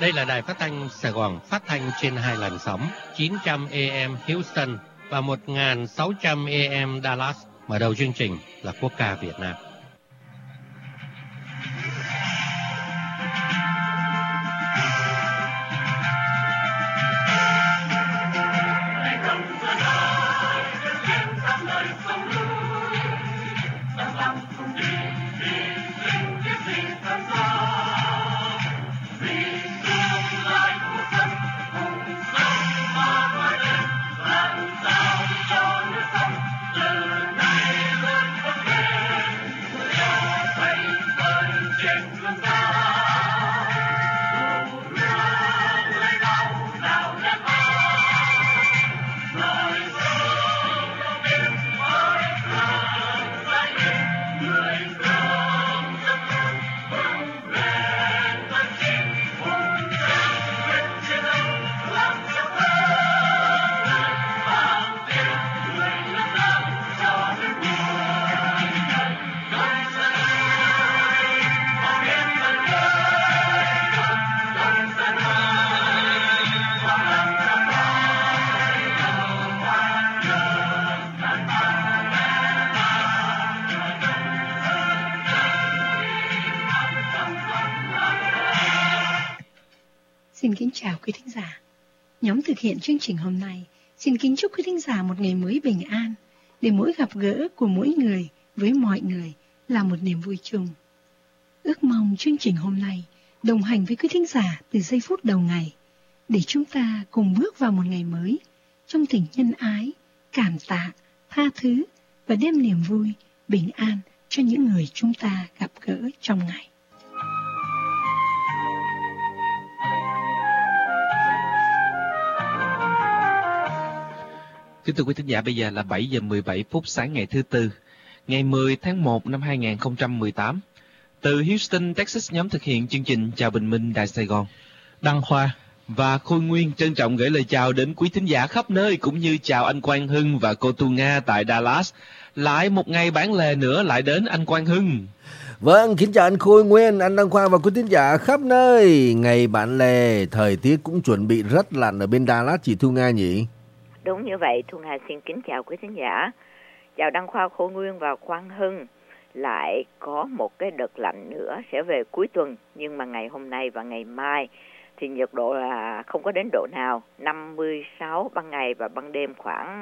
Đây là đài phát thanh Sài Gòn, phát thanh trên 2 làn sóng 900 AM Houston và 1600 AM Dallas. Mở đầu chương trình là quốc ca Việt Nam. Xin kính chào quý thính giả. Nhóm thực hiện chương trình hôm nay xin kính chúc quý thính giả một ngày mới bình an, để mỗi gặp gỡ của mỗi người với mọi người là một niềm vui chung. Ước mong chương trình hôm nay đồng hành với quý thính giả từ giây phút đầu ngày, để chúng ta cùng bước vào một ngày mới trong tình nhân ái, cảm tạ, tha thứ và đem niềm vui, bình an cho những người chúng ta gặp gỡ trong ngày. Kính thưa quý thính giả, bây giờ là 7 giờ 17 phút sáng ngày thứ Tư, ngày 10 tháng 1 năm 2018. Từ Houston, Texas, nhóm thực hiện chương trình Chào Bình Minh Đài Sài Gòn, Đăng Khoa và Khôi Nguyên trân trọng gửi lời chào đến quý thính giả khắp nơi, cũng như chào anh Quang Hưng và cô Tu Nga tại Dallas. Lại một ngày bán lề nữa lại đến anh Quang Hưng. Vâng, kính chào anh Khôi Nguyên, anh Đăng Khoa và quý thính giả khắp nơi. Ngày bán lề, thời tiết cũng chuẩn bị rất lạnh ở bên Dallas, chị Thu Nga nhỉ? Đúng như vậy, Thu Nga xin kính chào quý thính giả. Chào Đăng Khoa, Khôi Nguyên và Quang Hưng. Lại có một cái đợt lạnh nữa sẽ về cuối tuần, nhưng mà ngày hôm nay và ngày mai thì nhiệt độ là không có đến độ nào, 56 ban ngày và ban đêm khoảng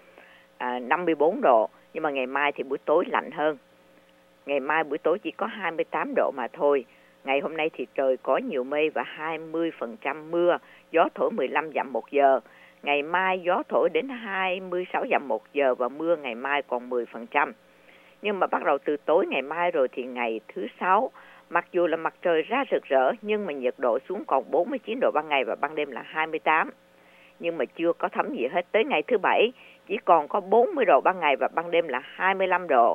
54 độ. Nhưng mà ngày mai thì buổi tối lạnh hơn. Ngày mai buổi tối chỉ có 28 độ mà thôi. Ngày hôm nay thì trời có nhiều mây và 20% mưa, gió thổi 15 dặm một giờ. Ngày mai gió thổi đến 26 dặm một giờ và mưa ngày mai còn 10%. Nhưng mà bắt đầu từ tối ngày mai rồi thì ngày thứ Sáu, mặc dù là mặt trời ra rực rỡ nhưng mà nhiệt độ xuống còn 49 độ ban ngày và ban đêm là 28. Nhưng mà chưa có thấm gì hết. Tới ngày thứ Bảy chỉ còn có 40 độ ban ngày và ban đêm là 25 độ.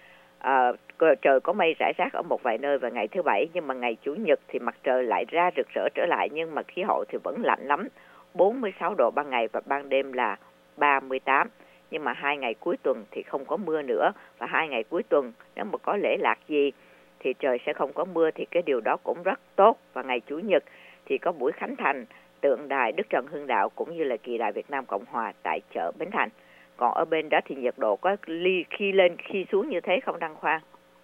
Trời có mây rải rác ở một vài nơi vào ngày thứ Bảy, nhưng mà ngày Chủ nhật thì mặt trời lại ra rực rỡ trở lại, nhưng mà khí hậu thì vẫn lạnh lắm. 46 độ ban ngày và ban đêm là 38. Nhưng mà 2 ngày cuối tuần thì không có mưa nữa. Và 2 ngày cuối tuần nếu mà có lễ lạc gì thì trời sẽ không có mưa, thì cái điều đó cũng rất tốt. Và ngày Chủ nhật thì có buổi khánh thành tượng đài Đức Trần Hưng Đạo cũng như là kỳ đài Việt Nam Cộng Hòa tại chợ Bến Thành. Còn ở bên đó thì nhiệt độ có khi lên khi xuống như thế không Đăng Khoa?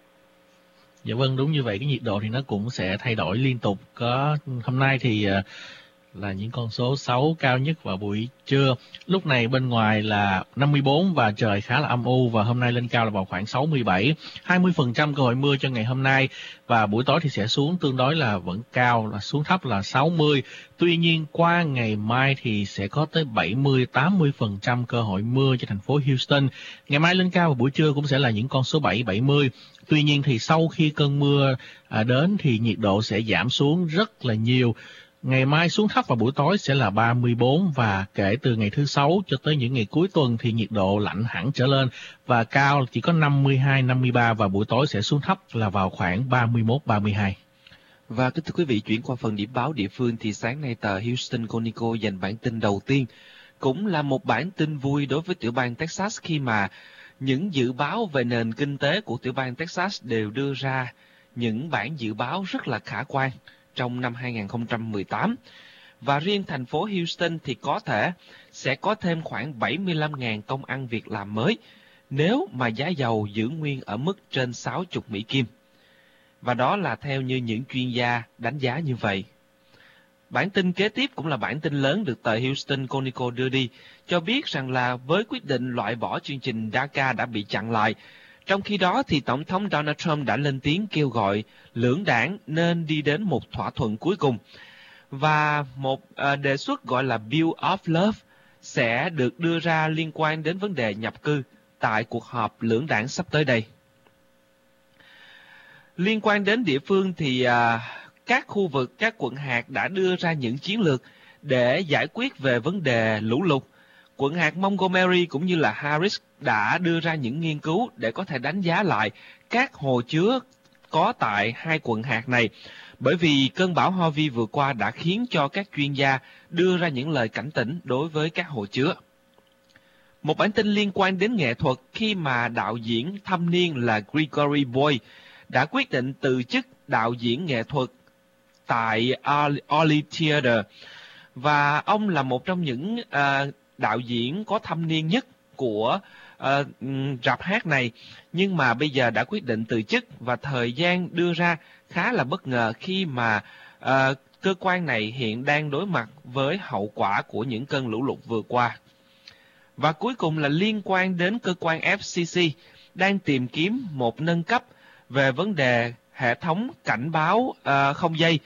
Dạ vâng, đúng như vậy. Cái nhiệt độ thì nó cũng sẽ thay đổi liên tục. Có hôm nay thì là những con số 6 cao nhất vào buổi trưa. Lúc này bên ngoài là 54 và trời khá là âm u, và hôm nay lên cao là vào khoảng 67. 20% cơ hội mưa cho ngày hôm nay, và buổi tối thì sẽ xuống tương đối là vẫn cao, là xuống thấp là 60. Tuy nhiên qua ngày mai thì sẽ có tới 70-80% cơ hội mưa cho thành phố Houston. Ngày mai lên cao vào buổi trưa cũng sẽ là những con số 70. Tuy nhiên thì sau khi cơn mưa đến thì nhiệt độ sẽ giảm xuống rất là nhiều. Ngày mai xuống thấp vào buổi tối sẽ là 34, và kể từ ngày thứ Sáu cho tới những ngày cuối tuần thì nhiệt độ lạnh hẳn trở lên và cao chỉ có 52-53, và buổi tối sẽ xuống thấp là vào khoảng 31-32. Và kính thưa quý vị, chuyển qua phần điểm báo địa phương thì sáng nay tờ Houston Chronicle dành bản tin đầu tiên. Cũng là một bản tin vui đối với tiểu bang Texas, khi mà những dự báo về nền kinh tế của tiểu bang Texas đều đưa ra những bản dự báo rất là khả quan. trong năm 2018. Và riêng thành phố Houston thì có thể sẽ có thêm khoảng 75.000 công ăn việc làm mới nếu mà giá dầu giữ nguyên ở mức trên 60 Mỹ Kim. Và đó là theo như những chuyên gia đánh giá như vậy. Bản tin kế tiếp cũng là bản tin lớn được tờ Houston Chronicle đưa đi, cho biết rằng là với quyết định loại bỏ chương trình DACA đã bị chặn lại. Trong khi đó thì Tổng thống Donald Trump đã lên tiếng kêu gọi lưỡng đảng nên đi đến một thỏa thuận cuối cùng. Và một đề xuất gọi là Bill of Love sẽ được đưa ra liên quan đến vấn đề nhập cư tại cuộc họp lưỡng đảng sắp tới đây. Liên quan đến địa phương thì các khu vực, các quận hạt đã đưa ra những chiến lược để giải quyết về vấn đề lũ lụt. Quận hạt Montgomery cũng như là Harris đã đưa ra những nghiên cứu để có thể đánh giá lại các hồ chứa có tại hai quận hạt này. Bởi vì cơn bão Harvey vừa qua đã khiến cho các chuyên gia đưa ra những lời cảnh tỉnh đối với các hồ chứa. Một bản tin liên quan đến nghệ thuật khi mà đạo diễn thâm niên là Gregory Boyd đã quyết định từ chức đạo diễn nghệ thuật tại Arlie Theater. Và ông là một trong những đạo diễn có thâm niên nhất của rạp hát này, nhưng mà bây giờ đã quyết định từ chức, và thời gian đưa ra khá là bất ngờ khi mà cơ quan này hiện đang đối mặt với hậu quả của những cơn lũ lụt vừa qua. Và cuối cùng là liên quan đến cơ quan FCC đang tìm kiếm một nâng cấp về vấn đề hệ thống cảnh báo không dây.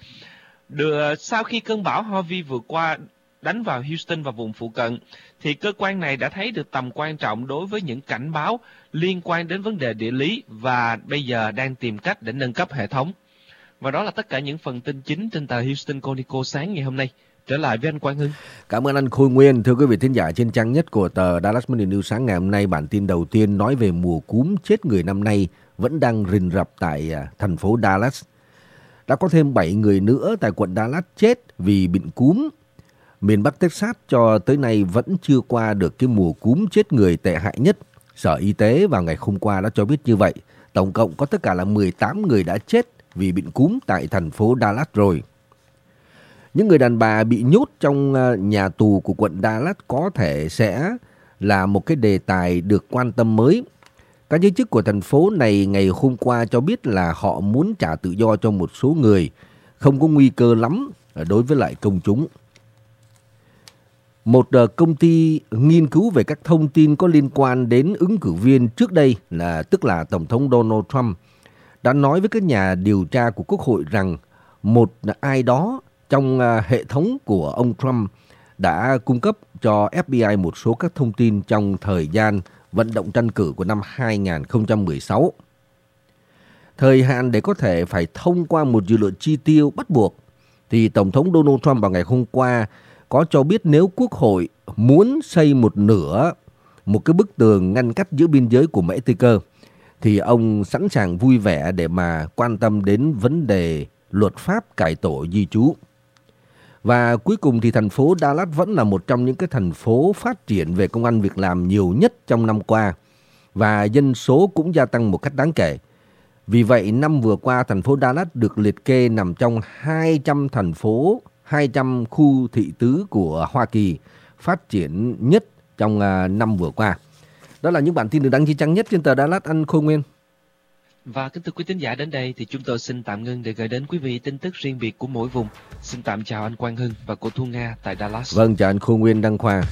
Sau khi cơn bão Harvey vừa qua đánh vào Houston và vùng phụ cận, thì cơ quan này đã thấy được tầm quan trọng đối với những cảnh báo liên quan đến vấn đề địa lý và bây giờ đang tìm cách để nâng cấp hệ thống. Và đó là tất cả những phần tin chính trên tờ Houston Chronicle sáng ngày hôm nay. Trở lại với anh Quang Hưng. Cảm ơn anh Khôi Nguyên. Thưa quý vị thính giả, trên trang nhất của tờ Dallas Morning News sáng ngày hôm nay, bản tin đầu tiên nói về mùa cúm chết người năm nay vẫn đang rình rập tại thành phố Dallas. Đã có thêm 7 người nữa tại quận Dallas chết vì bệnh cúm. Miền Bắc Texas cho tới nay vẫn chưa qua được cái mùa cúm chết người tệ hại nhất. Sở Y tế vào ngày hôm qua đã cho biết như vậy. Tổng cộng có tất cả là 18 người đã chết vì bệnh cúm tại thành phố Dallas rồi. Những người đàn bà bị nhốt trong nhà tù của quận Dallas có thể sẽ là một cái đề tài được quan tâm mới. Các giới chức của thành phố này ngày hôm qua cho biết là họ muốn trả tự do cho một số người, không có nguy cơ lắm đối với lại công chúng. Một công ty nghiên cứu về các thông tin có liên quan đến ứng cử viên trước đây tức là Tổng thống Donald Trump đã nói với các nhà điều tra của Quốc hội rằng một ai đó trong hệ thống của ông Trump đã cung cấp cho FBI một số các thông tin trong thời gian vận động tranh cử của năm 2016. Thời hạn để có thể phải thông qua một dự luật chi tiêu bắt buộc thì Tổng thống Donald Trump vào ngày hôm qua có cho biết nếu Quốc hội muốn xây một cái bức tường ngăn cách giữa biên giới của Mexico thì ông sẵn sàng vui vẻ để mà quan tâm đến vấn đề luật pháp cải tổ di trú. Và cuối cùng thì thành phố Dallas vẫn là một trong những cái thành phố phát triển về công ăn việc làm nhiều nhất trong năm qua và dân số cũng gia tăng một cách đáng kể. Vì vậy năm vừa qua thành phố Dallas được liệt kê nằm trong 200 khu thị tứ của Hoa Kỳ phát triển nhất trong năm vừa qua. Đó là những bản tin được đăng trên trang nhất trên tờ Dallas, anh Khôi Nguyên. Và kính thưa quý thính giả, đến đây thì chúng tôi xin tạm ngưng để gửi đến quý vị tin tức riêng biệt của mỗi vùng. Xin tạm chào anh Quang Hưng và cô Thu Nga tại Dallas. Vâng, chào anh Khôi Nguyên, Đăng Khoa.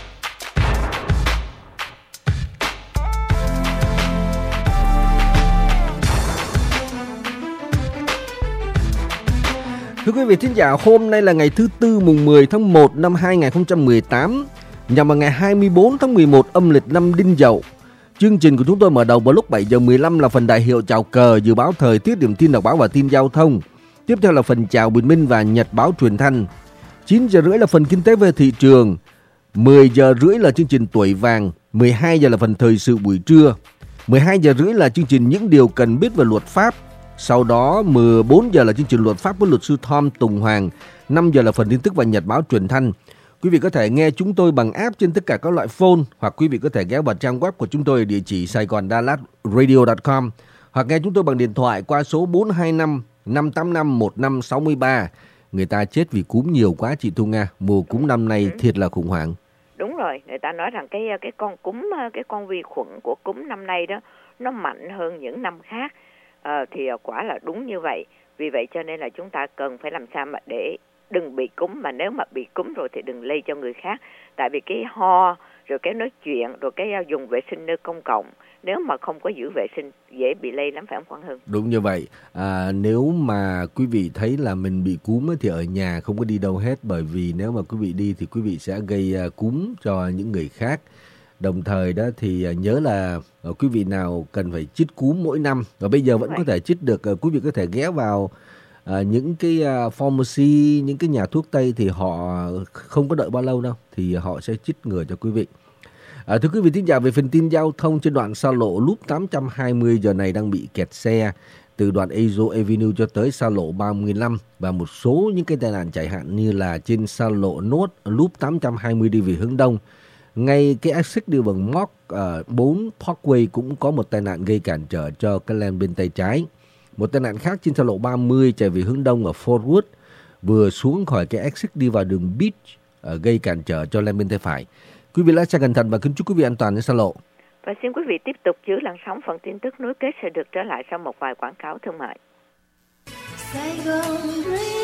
Thưa quý vị thính giả, hôm nay là ngày thứ Tư mùng 10 tháng 1 năm 2018, nhằm vào ngày 24 tháng 11 âm lịch năm Đinh Dậu. Chương trình của chúng tôi mở đầu vào lúc 7 giờ 15 là phần đại hiệu chào cờ, dự báo thời tiết, điểm tin đọc báo và tin giao thông. Tiếp theo là phần chào bình minh và nhật báo truyền thanh. 9 giờ rưỡi là phần kinh tế về thị trường. 10 giờ rưỡi là chương trình tuổi vàng. 12 giờ là phần thời sự buổi trưa. 12 giờ rưỡi là chương trình những điều cần biết về luật pháp. Sau đó 14 giờ là chương trình luật pháp với luật sư Tom Tùng Hoàng. 5 giờ là phần tin tức và nhật báo truyền thanh. Quý vị có thể nghe chúng tôi bằng app trên tất cả các loại phone, hoặc quý vị có thể ghé vào trang web của chúng tôi ở địa chỉ saigondallatradio.com, hoặc nghe chúng tôi bằng điện thoại qua số 585-1563. Người ta chết vì cúm nhiều quá chị Thu Nga. Mùa cúm năm nay thiệt là khủng hoảng. Đúng rồi, người ta nói rằng cái con cúm, cái con vi khuẩn của cúm năm nay đó nó mạnh hơn những năm khác. Thì quả là đúng như vậy. Vì vậy cho nên là chúng ta cần phải làm sao mà để đừng bị cúm, mà nếu mà bị cúm rồi thì đừng lây cho người khác. Tại vì cái ho, rồi cái nói chuyện, rồi cái dùng vệ sinh nơi công cộng, nếu mà không có giữ vệ sinh dễ bị lây lắm, phải không Quang Hưng? Đúng như vậy. Nếu mà quý vị thấy là mình bị cúm thì ở nhà không có đi đâu hết, bởi vì nếu mà quý vị đi thì quý vị sẽ gây cúm cho những người khác. Đồng thời đó thì nhớ là quý vị nào cần phải chích cúm mỗi năm, và bây giờ vẫn có thể chích được. Quý vị có thể ghé vào những cái pharmacy, những cái nhà thuốc Tây thì họ không có đợi bao lâu đâu, thì họ sẽ chích ngừa cho quý vị. Thưa quý vị thính giả, về phần tin giao thông, trên đoạn xa lộ Loop 820 giờ này đang bị kẹt xe từ đoạn Azo Avenue cho tới xa lộ 35, và một số những cái tai nạn chạy hạn như là trên xa lộ North Loop 820 đi về hướng đông. Ngay cái exit đi bằng Mach 4 Parkway cũng có một tai nạn gây cản trở cho cái lane bên tay trái. Một tai nạn khác trên xa lộ 30 chạy về hướng đông ở Fort Worth, vừa xuống khỏi cái exit đi vào đường Beach, gây cản trở cho lane bên tay phải. Quý vị lái xe cẩn thận và kính chúc quý vị an toàn trên xa lộ. Và xin quý vị tiếp tục giữ làn sóng, phần tin tức nối kết sẽ được trở lại sau một vài quảng cáo thương mại.